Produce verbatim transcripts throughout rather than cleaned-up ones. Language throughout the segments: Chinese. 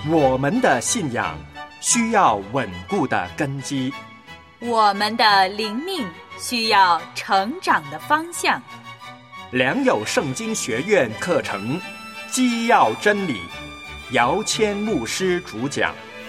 我们的信仰需要稳固的根基， 我们的灵命需要成长的方向。 良友圣经学院课程基要真理，姚谦牧师主讲。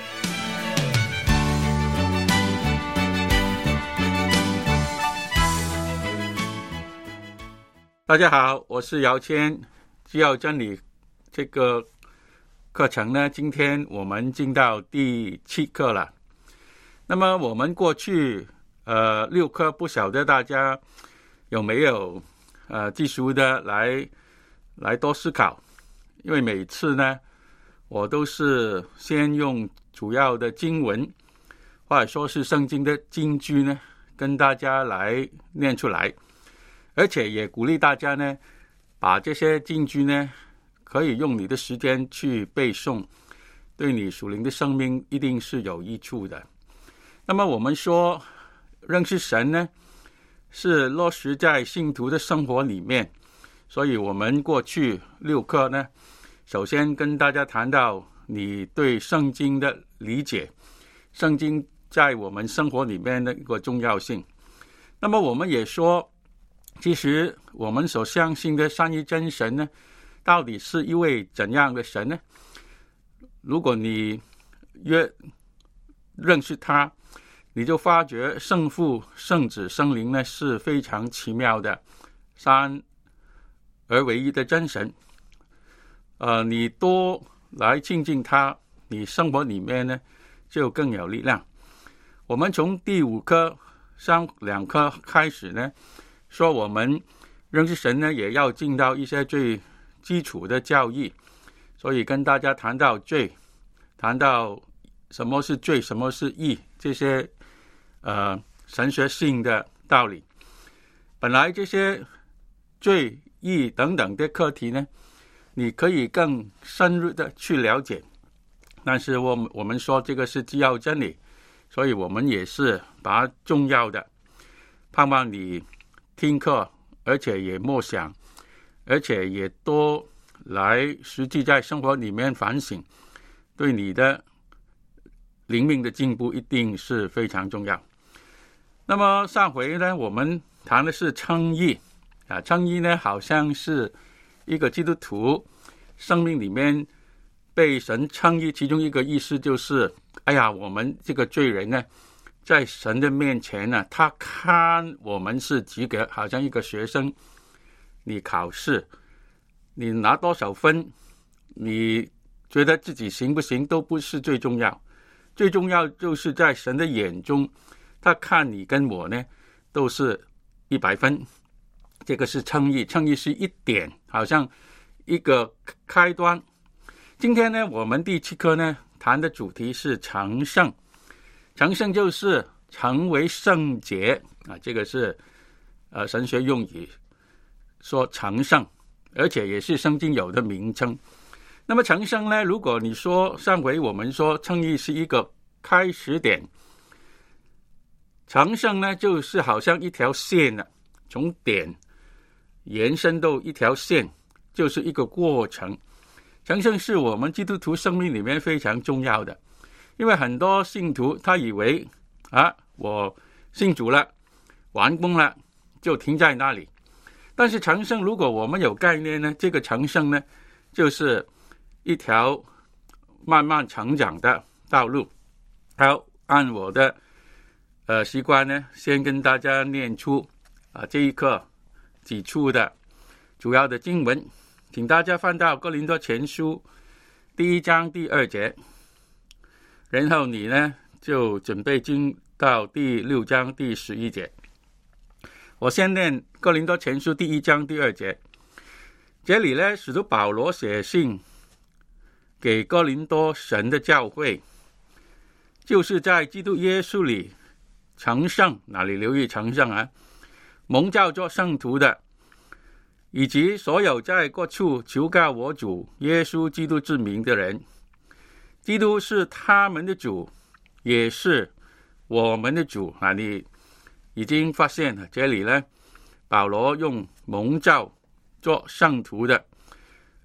大家好，我是姚谦。基要真理这个课程呢，今天我们进到第七课了。那么我们过去呃六课，不晓得大家有没有呃继续的来来多思考，因为每次呢我都是先用主要的经文或者说是圣经的金句呢跟大家来念出来，而且也鼓励大家呢把这些金句呢可以用你的时间去背诵，对你属灵的生命一定是有益处的。那么我们说认识神呢是落实在信徒的生活里面，所以我们过去六课呢首先跟大家谈到你对圣经的理解，圣经在我们生活里面的一个重要性。那么我们也说，其实我们所相信的三一真神呢到底是一位怎样的神呢？如果你越认识他，你就发觉圣父、圣子、圣灵呢是非常奇妙的三而唯一的真神。呃，你多来亲近他，你生活里面呢就更有力量。我们从第五课上两课开始呢，说我们认识神呢也要进到一些最基础的教义，所以跟大家谈到罪，谈到什么是罪，什么是义，这些呃神学性的道理。本来这些罪、义等等的课题呢，你可以更深入的去了解，但是我们我们说这个是基要真理，所以我们也是把它重要的，盼望你听课，而且也默想，而且也多来实际在生活里面反省，对你的灵命的进步一定是非常重要。那么上回呢我们谈的是称义啊，称义呢好像是一个基督徒生命里面被神称义，其中一个意思就是哎呀，我们这个罪人呢在神的面前呢，他看我们是及格，好像一个学生，你考试你拿多少分，你觉得自己行不行都不是最重要，最重要就是在神的眼中，他看你跟我呢都是一百分。这个是称义，称义是一点，好像一个开端。今天呢我们第七课呢谈的主题是成圣。成圣就是成为圣洁啊，这个是呃神学用语，说成圣，而且也是圣经有的名称。那么成圣呢，如果你说上回我们说称义是一个开始点，成圣呢就是好像一条线了，从点延伸到一条线，就是一个过程。成圣是我们基督徒生命里面非常重要的，因为很多信徒他以为啊，我信主了，完工了，就停在那里。但是成圣如果我们有概念呢，这个成圣呢就是一条慢慢成长的道路。好，按我的呃习惯呢，先跟大家念出啊这一课几处的主要的经文，请大家翻到哥林多前书第一章第二节，然后你呢就准备进到第六章第十一节。我先念哥林多前书第一章第二节，这里呢使徒保罗写信给哥林多神的教会，就是在基督耶稣里成圣，哪里留意成圣啊，蒙召做圣徒的，以及所有在各处求告我主耶稣基督之名的人。基督是他们的主，也是我们的主啊！你已经发现了，这里呢保罗用蒙召做圣徒的，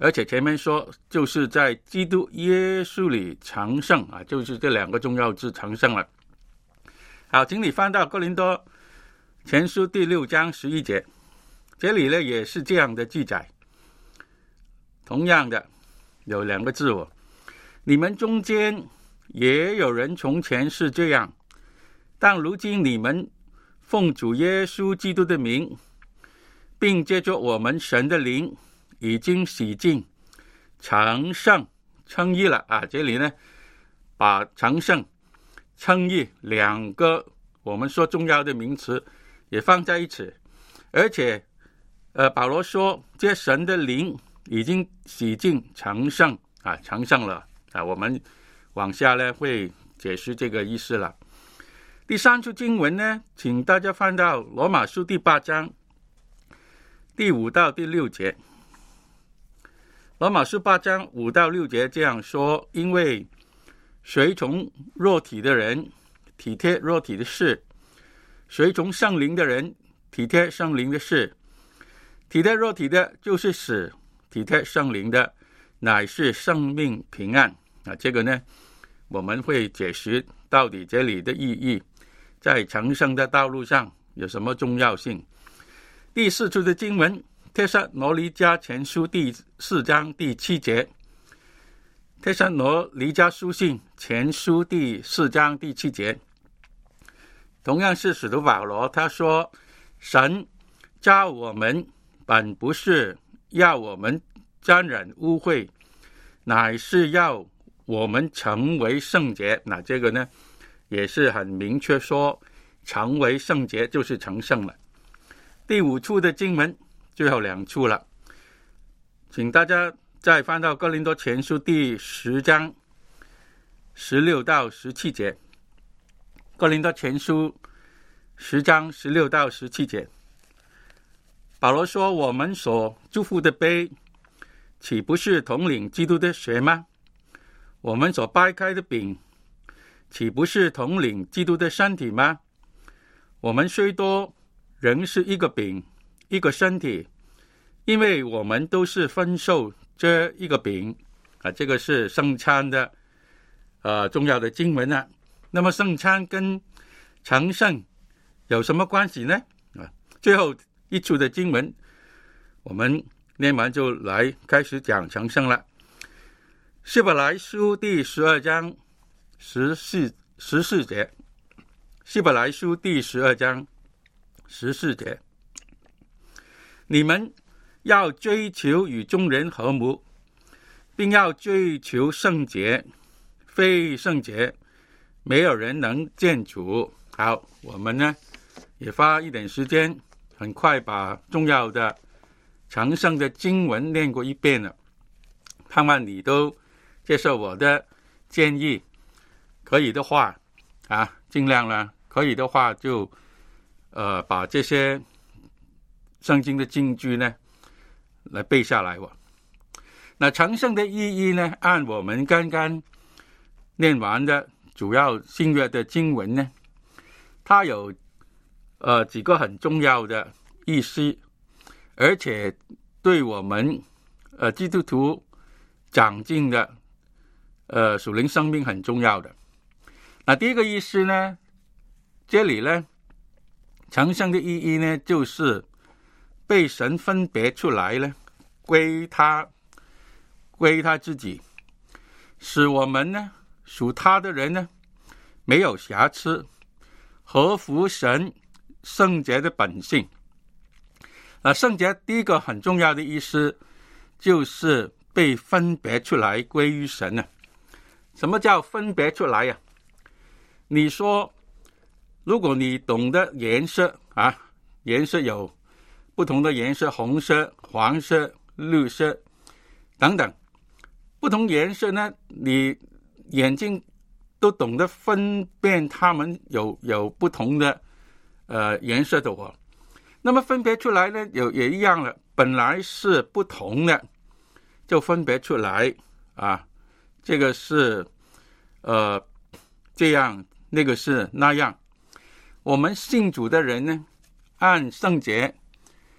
而且前面说就是在基督耶稣里成圣啊，就是这两个重要字成圣了。好，请你翻到哥林多前书第六章十一节，这里呢也是这样的记载，同样的有两个字哦，你们中间也有人从前是这样，但如今你们奉主耶稣基督的名，并借着我们神的灵已经洗净成圣称义了啊！这里呢把成圣称义两个我们说重要的名词也放在一起，而且呃，保罗说这神的灵已经洗净成圣啊，成圣了啊！我们往下呢会解释这个意思了。第三处经文呢，请大家翻到罗马书第八章第五到第六节。罗马书八章五到六节这样说：因为随从肉体的人体贴肉体的事，随从圣灵的人体贴圣灵的事。体贴肉体的就是死，体贴圣灵的乃是生命平安啊！这个呢我们会解释到底这里的意义，在成圣的道路上有什么重要性。第四处的经文，帖撒罗尼迦前书第四章第七节，帖撒罗尼迦书信前书第四章第七节，同样是使徒保罗，他说神召我们本不是要我们沾染污秽，乃是要我们成为圣洁。那这个呢也是很明确说成为圣洁就是成圣了。第五处的经文最后两处了，请大家再翻到哥林多前书第十章十六到十七节。哥林多前书十章十六到十七节，保罗说，我们所祝福的杯岂不是统领基督的血吗？我们所掰开的饼岂不是统领基督的身体吗？我们虽多，仍是一个饼，一个身体，因为我们都是分受这一个饼啊。这个是圣餐的呃重要的经文啊。那么圣餐跟成圣有什么关系呢？啊，最后一处的经文我们念完就来开始讲成圣了。希伯来书第十二章十四十四节，希伯来书第十二章十四节，你们要追求与众人和睦，并要追求圣洁，非圣洁没有人能见主。好，我们呢也花一点时间，很快把重要的成圣的经文念过一遍了，盼望你都接受我的建议，可以的话啊，尽量呢，可以的话就呃把这些圣经的金句呢来背下来哦。那成圣的意义呢，按我们刚刚念完的主要新约的经文呢，它有呃几个很重要的意思，而且对我们呃基督徒长进的呃属灵生命很重要的。那第一个意思呢，这里呢成圣的意义呢，就是被神分别出来呢，归他归他自己，使我们呢属他的人呢没有瑕疵，合乎神圣洁的本性。那圣洁第一个很重要的意思就是被分别出来归于神啊。什么叫分别出来呀、啊？你说如果你懂得颜色啊，颜色有不同的颜色，红色、黄色、绿色等等，不同颜色呢，你眼睛都懂得分辨它们有有不同的呃颜色的哦。那么分别出来呢，有也一样了，本来是不同的，就分别出来啊，这个是呃这样，那个是那样。我们信主的人呢，按圣洁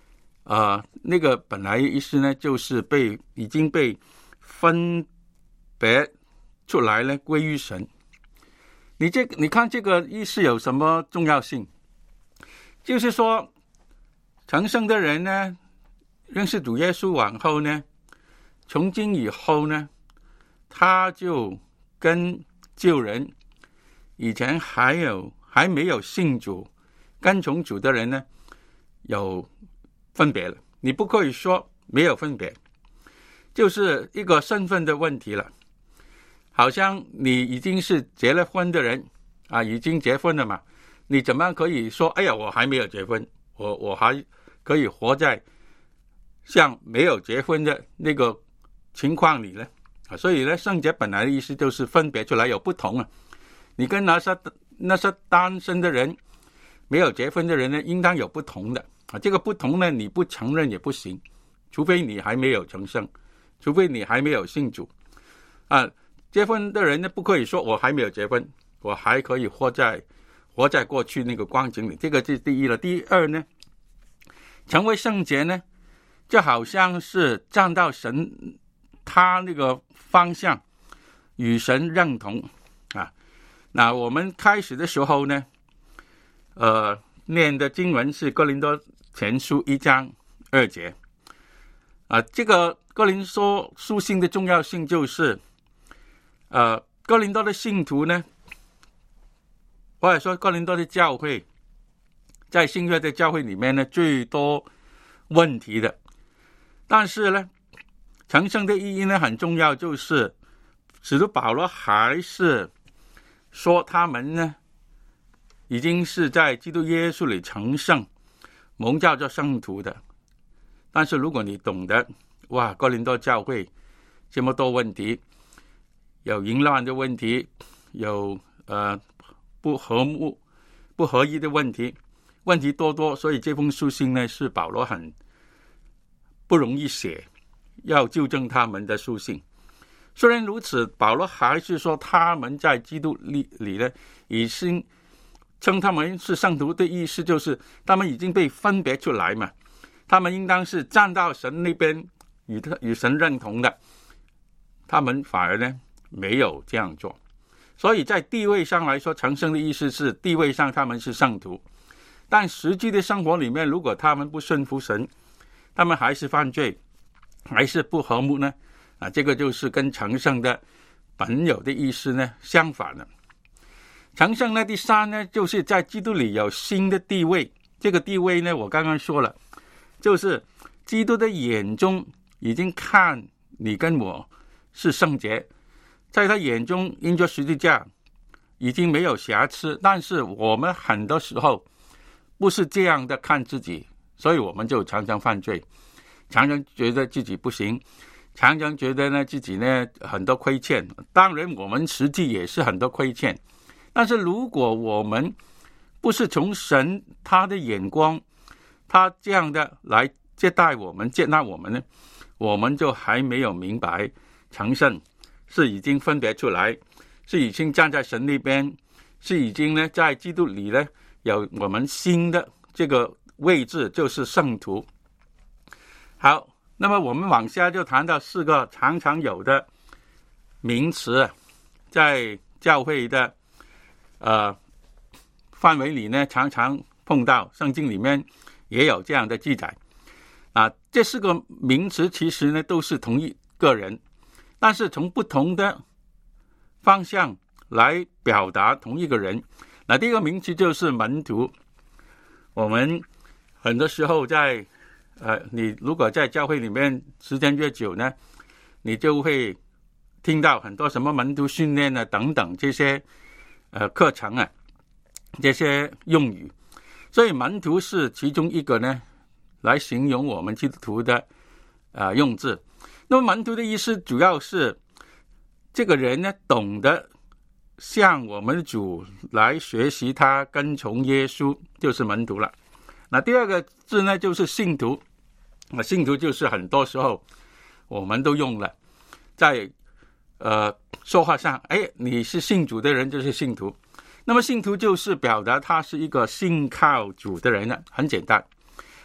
呃，那个本来意思呢，就是被已经被分别出来呢，归于神。你这你看这个意思有什么重要性？就是说，成圣的人呢，认识主耶稣往后呢，从今以后呢，他就跟旧人以前还有还没有信主、跟从主的人呢，有分别了。你不可以说没有分别，就是一个身份的问题了。好像你已经是结了婚的人啊，已经结婚了嘛，你怎么可以说哎呀我还没有结婚，我我还可以活在像没有结婚的那个情况里呢？啊，所以呢，圣洁本来的意思就是分别出来有不同啊。你跟那些那些单身的人、没有结婚的人呢，应当有不同的啊。这个不同呢，你不承认也不行，除非你还没有成圣，除非你还没有信主啊。结婚的人呢，不可以说我还没有结婚，我还可以活在活在过去那个光景里。这个是第一了。第二呢，成为圣洁呢，就好像是站到神他那个方向，与神认同啊。那我们开始的时候呢，呃，念的经文是哥林多前书一章二节啊。这个哥林多书信的重要性就是。呃，哥林多的信徒呢，或者说哥林多的教会，在新约的教会里面呢，最多问题的。但是呢，成圣的意义呢很重要，就是使徒保罗还是说他们呢，已经是在基督耶稣里成圣，蒙召做圣徒的。但是如果你懂得，哇，哥林多教会这么多问题。有淫乱的问题，有呃不和睦、不合一的问题，问题多多，所以这封书信呢是保罗很不容易写，要纠正他们的书信。虽然如此，保罗还是说他们在基督里里呢，已经称他们是圣徒的意思就是他们已经被分别出来嘛，他们应当是站到神那边与他与神认同的，他们反而呢。没有这样做，所以在地位上来说，成圣的意思是地位上他们是圣徒，但实际的生活里面，如果他们不顺服神，他们还是犯罪，还是不和睦呢？啊，这个就是跟成圣的本有的意思呢相反了。成圣呢，第三呢，就是在基督里有新的地位。这个地位呢，我刚刚说了，就是基督的眼中已经看你跟我是圣洁。在他眼中，因着十字架已经没有瑕疵，但是我们很多时候不是这样的看自己，所以我们就常常犯罪，常常觉得自己不行，常常觉得呢自己呢很多亏欠。当然，我们实际也是很多亏欠，但是如果我们不是从神他的眼光，他这样的来接待我们、接纳我们呢，我们就还没有明白成圣。是已经分别出来，是已经站在神那边，是已经呢在基督里呢有我们新的这个位置，就是圣徒。好，那么我们往下就谈到四个常常有的名词，在教会的呃范围里呢，常常碰到，圣经里面也有这样的记载啊。这四个名词其实呢都是同一个人。但是从不同的方向来表达同一个人。那第一个名词就是门徒。我们很多时候在呃，你如果在教会里面时间越久呢，你就会听到很多什么门徒训练啊等等这些呃课程啊，这些用语。所以门徒是其中一个呢，来形容我们基督徒的呃用字。那么门徒的意思主要是这个人呢懂得向我们的主来学习他跟从耶稣，就是门徒了。那第二个字呢就是信徒。那信徒就是很多时候我们都用了在呃说话上，哎，你是信主的人就是信徒。那么信徒就是表达他是一个信靠主的人了，很简单。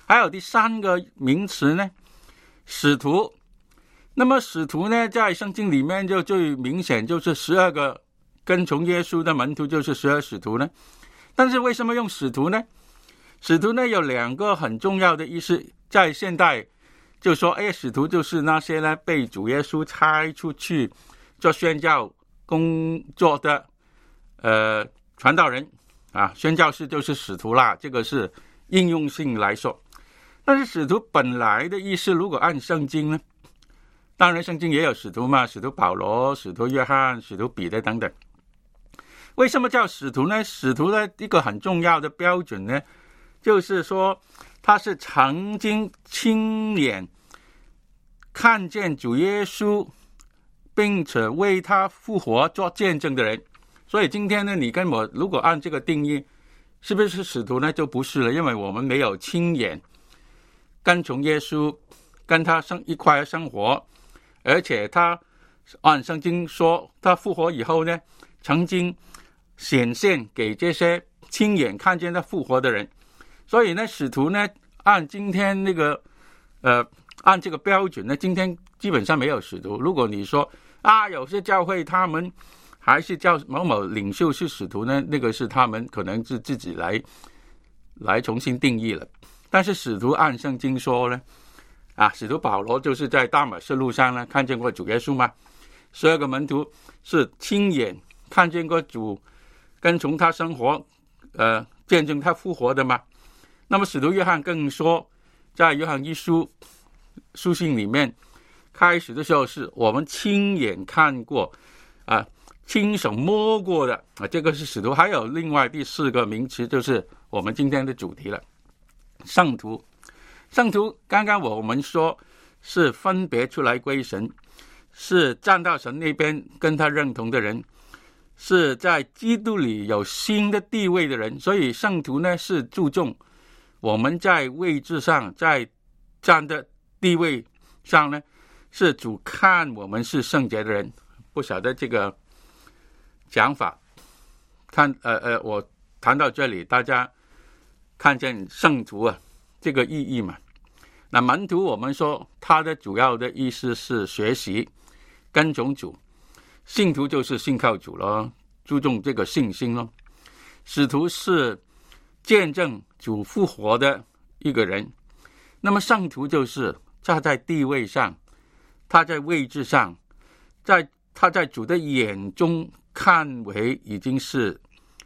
还有第三个名词呢，使徒。那么使徒呢，在圣经里面就最明显，就是十二个跟从耶稣的门徒就是十二使徒呢。但是为什么用使徒呢？使徒呢有两个很重要的意思，在现代就说，哎，使徒就是那些呢被主耶稣差出去做宣教工作的呃传道人啊，宣教士就是使徒啦，这个是应用性来说。但是使徒本来的意思，如果按圣经呢，当然圣经也有使徒嘛，使徒保罗、使徒约翰、使徒彼得等等。为什么叫使徒呢？使徒的一个很重要的标准呢，就是说他是曾经亲眼看见主耶稣并且为他复活做见证的人。所以今天呢，你跟我如果按这个定义，是不是使徒呢？就不是了，因为我们没有亲眼跟从耶稣，跟他生一块生活，而且他按圣经说，他复活以后呢，曾经显现给这些亲眼看见他复活的人。所以呢，使徒呢，按今天那个呃，按这个标准呢，今天基本上没有使徒。如果你说啊，有些教会他们还是叫某某领袖是使徒呢，那个是他们可能是自己来来重新定义了。但是使徒按圣经说呢，啊，使徒保罗就是在大马士路上呢看见过主耶稣嘛，十二个门徒是亲眼看见过主，跟从他生活，呃，见证他复活的嘛。那么使徒约翰更说，在约翰一书书信里面，开始的时候是我们亲眼看过啊，亲手摸过的啊，这个是使徒。还有另外第四个名词，就是我们今天的主题了，圣徒。圣徒刚刚我们说是分别出来归神，是站到神那边跟他认同的人，是在基督里有新的地位的人。所以圣徒呢是注重我们在位置上，在站的地位上呢，是主看我们是圣洁的人。不晓得这个讲法，看呃呃，我谈到这里，大家看见圣徒啊这个意义嘛？那门徒我们说他的主要的意思是学习跟从主，信徒就是信靠主咯，注重这个信心咯。使徒是见证主复活的一个人，那么圣徒就是他在地位上，他在位置上，在他在主的眼中看为已经是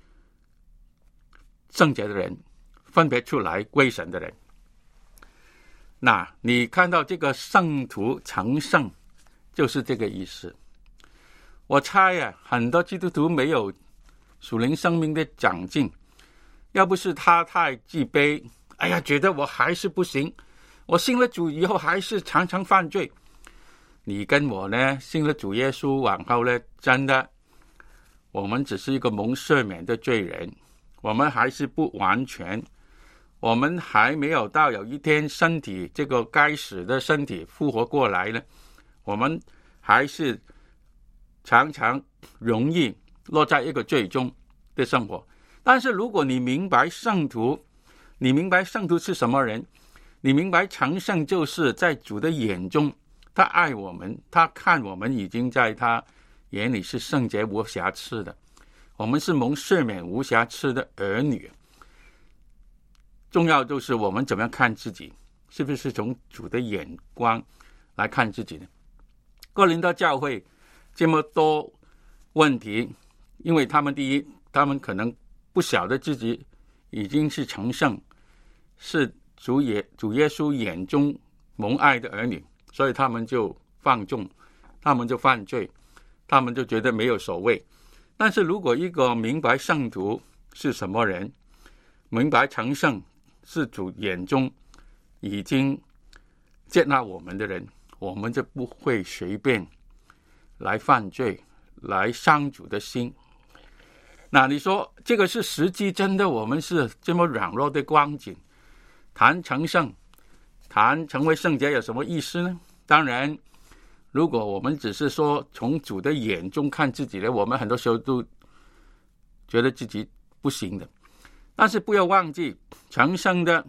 圣洁的人，分别出来归神的人。那你看到这个圣徒成圣，就是这个意思。我猜啊，很多基督徒没有属灵生命的长进，要不是他太自卑，哎呀，觉得我还是不行，我信了主以后还是常常犯罪。你跟我呢，信了主耶稣往后呢，真的我们只是一个蒙赦免的罪人，我们还是不完全，我们还没有到有一天身体这个该死的身体复活过来呢，我们还是常常容易落在一个罪中的生活。但是如果你明白圣徒，你明白圣徒是什么人，你明白成圣就是在主的眼中，他爱我们，他看我们已经在他眼里是圣洁无瑕疵的，我们是蒙赦免无瑕疵的儿女。重要就是我们怎么样看自己，是不是从主的眼光来看自己呢？哥林多教会这么多问题，因为他们第一，他们可能不晓得自己已经是成圣，是主耶主耶稣眼中蒙爱的儿女，所以他们就放纵，他们就犯罪，他们就觉得没有所谓。但是如果一个明白圣徒是什么人，明白成圣是主眼中已经接纳我们的人，我们就不会随便来犯罪，来伤主的心。那你说这个是实际真的我们是这么软弱的光景，谈成圣，谈成为圣洁有什么意思呢？当然如果我们只是说从主的眼中看自己呢，我们很多时候都觉得自己不行的。但是不要忘记，成圣的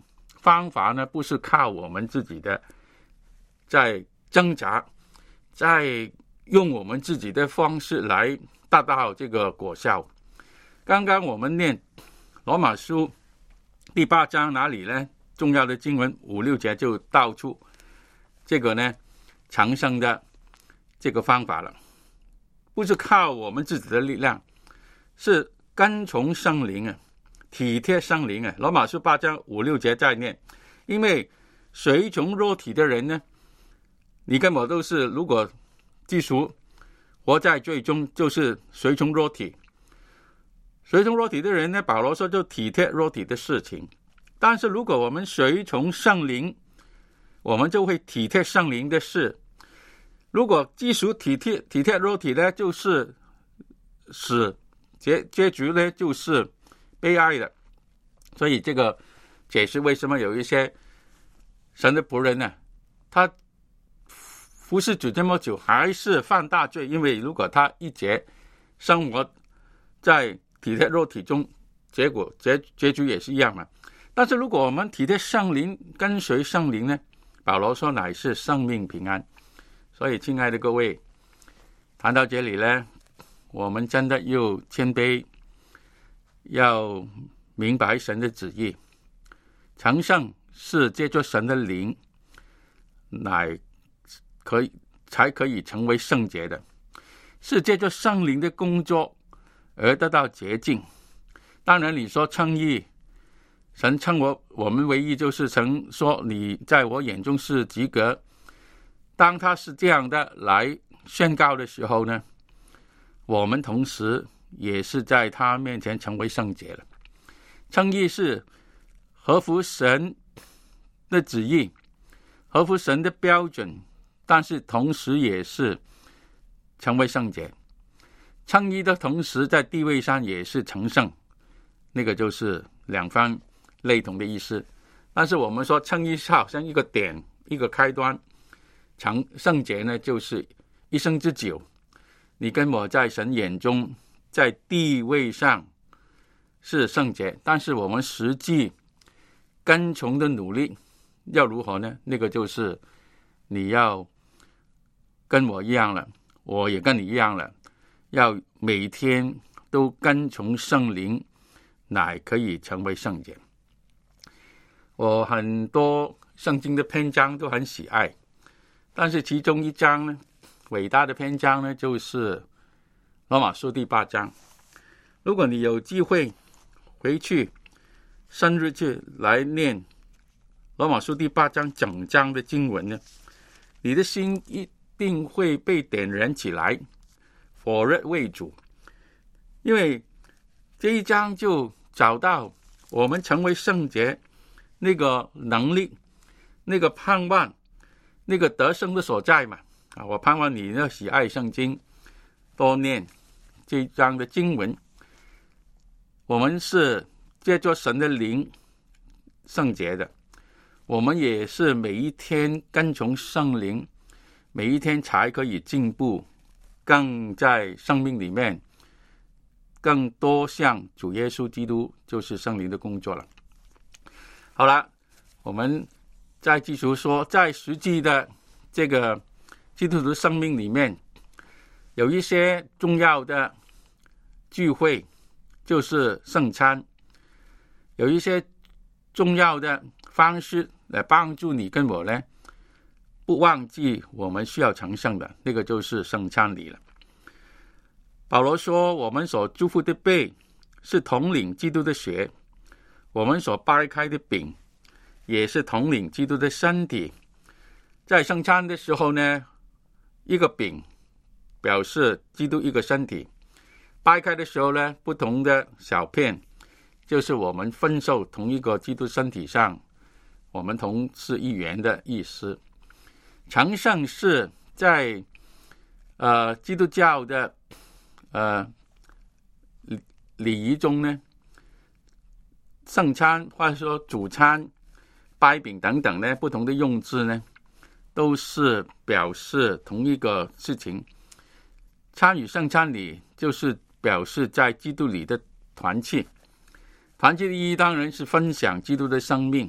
方法呢，不是靠我们自己的在挣扎，在用我们自己的方式来达到这个果效。刚刚我们念罗马书第八章哪里呢？重要的经文五六节就道出这个呢长生的这个方法了，不是靠我们自己的力量，是跟从圣灵啊，体贴圣灵啊。罗马书八章五六节再念，因为随从肉体的人呢，你跟我都是，如果基督徒活在罪中，就是随从肉体。随从肉体的人呢，保罗说就体贴肉体的事情。但是如果我们随从圣灵，我们就会体贴圣灵的事。如果基督徒体贴体贴肉体呢，就是死，结结局呢就是悲哀的。所以这个解释为什么有一些神的仆人呢，他服侍主这么久还是犯大罪，因为如果他一节生活在体贴肉体中，结果结结局也是一样嘛。但是如果我们体贴圣灵，跟随圣灵呢，保罗说乃是生命平安。所以亲爱的各位，谈到这里呢，我们真的又谦卑，要明白神的旨意。成圣是借着神的灵乃可以才可以成为圣洁的，是借着圣灵的工作而得到洁净。当然你说称义，神称我我们为义，就是曾说你在我眼中是及格。当他是这样的来宣告的时候呢，我们同时也是在他面前成为圣洁了。称义是合乎神的旨意，合乎神的标准，但是同时也是成为圣洁。称义的同时在地位上也是成圣，那个就是两方类同的意思。但是我们说称义是好像一个点，一个开端，成圣洁呢就是一生之久。你跟我在神眼中在地位上是圣洁，但是我们实际跟从的努力要如何呢？那个就是你要跟我一样了，我也跟你一样了，要每天都跟从圣灵，乃可以成为圣洁。我很多圣经的篇章都很喜爱，但是其中一章呢，伟大的篇章呢，就是罗马书第八章。如果你有机会回去生日去来念罗马书第八章整章的经文呢，你的心一定会被点燃起来，火热为主。因为这一章就找到我们成为圣洁那个能力，那个盼望，那个得胜的所在嘛。啊，我盼望你呢喜爱圣经，多念这一章的经文。我们是借着神的灵圣洁的，我们也是每一天跟从圣灵，每一天才可以进步，更在生命里面更多像主耶稣基督，就是圣灵的工作了。好了，我们再继续说，在实际的这个基督徒生命里面，有一些重要的聚会，就是圣餐，有一些重要的方式来帮助你跟我呢不忘记我们需要成圣的，那个就是圣餐礼了。保罗说，我们所祝福的杯是统领基督的血，我们所掰开的饼也是统领基督的身体。在圣餐的时候呢，一个饼表示基督一个身体，掰开的时候呢，不同的小片就是我们分受同一个基督身体上，我们同是一员的意思。成圣是在呃基督教的呃礼仪中呢，圣餐或者说主餐、掰饼等等呢，不同的用字呢，都是表示同一个事情。参与圣餐礼就是表示在基督里的团契。团契的意义当然是分享基督的生命，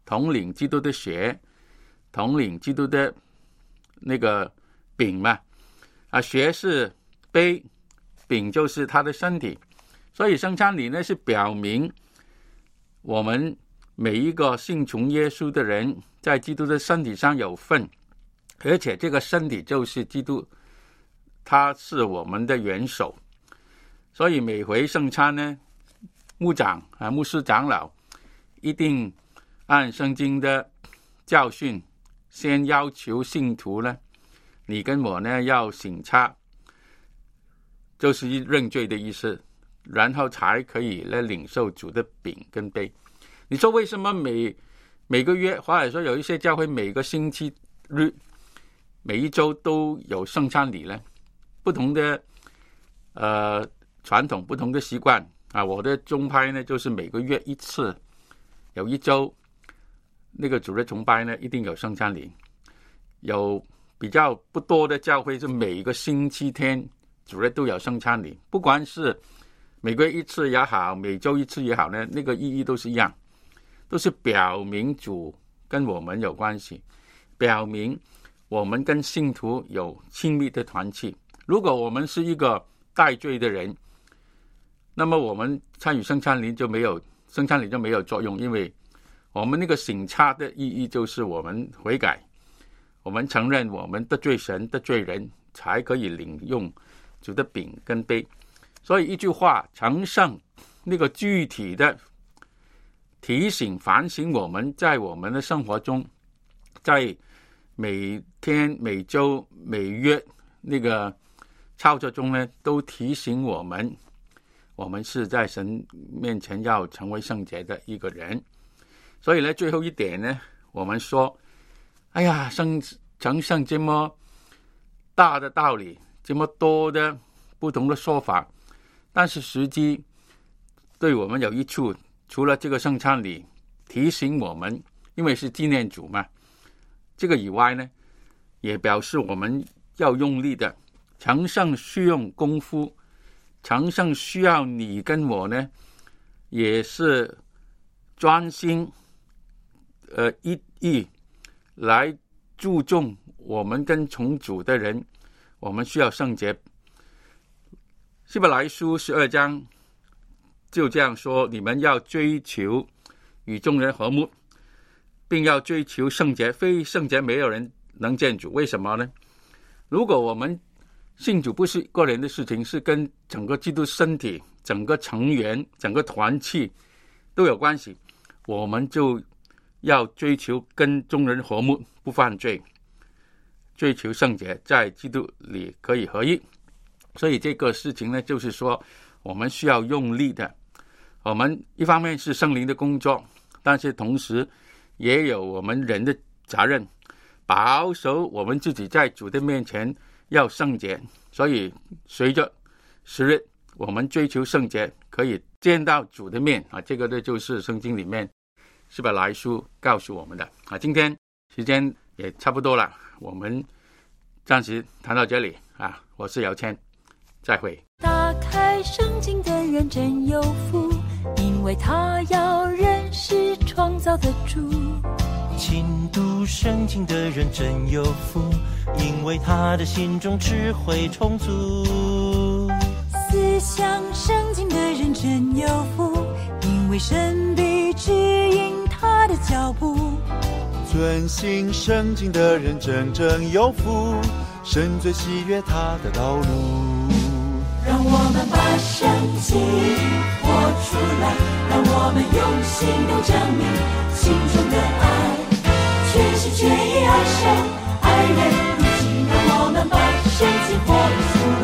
统领基督的血，统领基督的那个饼嘛。啊，血是杯，饼就是他的身体。所以圣餐礼呢，是表明我们每一个信从耶稣的人在基督的身体上有份，而且这个身体就是基督，他是我们的元首。所以每回圣餐呢，牧长啊、牧师长老一定按圣经的教训，先要求信徒呢，你跟我呢要省察，就是认罪的意思，然后才可以来领受主的饼跟杯。你说为什么每每个月，或者说有一些教会每个星期日、每一周都有圣餐礼呢？不同的呃传统，不同的习惯啊。我的宗派呢，就是每个月一次，有一周那个主日崇拜呢，一定有圣餐礼。有比较不多的教会是每个星期天主日都有圣餐礼，不管是每个月一次也好，每周一次也好呢，那个意义都是一样，都是表明主跟我们有关系，表明我们跟信徒有亲密的团契。如果我们是一个带罪的人，那么我们参与圣餐礼就没有圣餐礼就没有作用，因为我们那个省察的意义就是我们悔改，我们承认我们得罪神得罪人，才可以领用主的饼跟杯。所以一句话，成圣那个具体的提醒反省我们在我们的生活中，在每天每周每月那个操作中呢，都提醒我们我们是在神面前要成为圣洁的一个人。所以呢，最后一点呢，我们说哎呀，圣成圣这么大的道理，这么多的不同的说法，但是实际对我们有益处，除了这个圣餐礼提醒我们，因为是纪念主嘛，这个以外呢，也表示我们要用力的。成圣需用功夫，成圣需要你跟我呢，也是专心呃一意来注重我们跟从主的人，我们需要圣洁。希伯来书十二章就这样说，你们要追求与众人和睦，并要追求圣洁，非圣洁没有人能见主。为什么呢？如果我们信主不是个人的事情，是跟整个基督身体、整个成员、整个团契都有关系，我们就要追求跟众人和睦，不犯罪，追求圣洁，在基督里可以合一。所以这个事情呢，就是说我们需要用力的。我们一方面是圣灵的工作，但是同时也有我们人的责任，保守我们自己在主的面前要圣洁。所以随着时日，我们追求圣洁，可以见到主的面啊！这个呢，就是圣经里面希伯来书告诉我们的啊。今天时间也差不多了，我们暂时谈到这里啊。我是姚谦，再会。 打开圣经的人真有福，因为他要认识创造的主。 勤读圣经的人真有福，因为他的心中智慧充足。 思想圣经的人真有福，因为神必指引他的脚步。 遵行圣经的人真正有福，神最喜悦他的道路。 让我们把圣经活出来，让我们用行动证明心中的爱，全心全意爱神爱人如己。让我们把圣经活出来。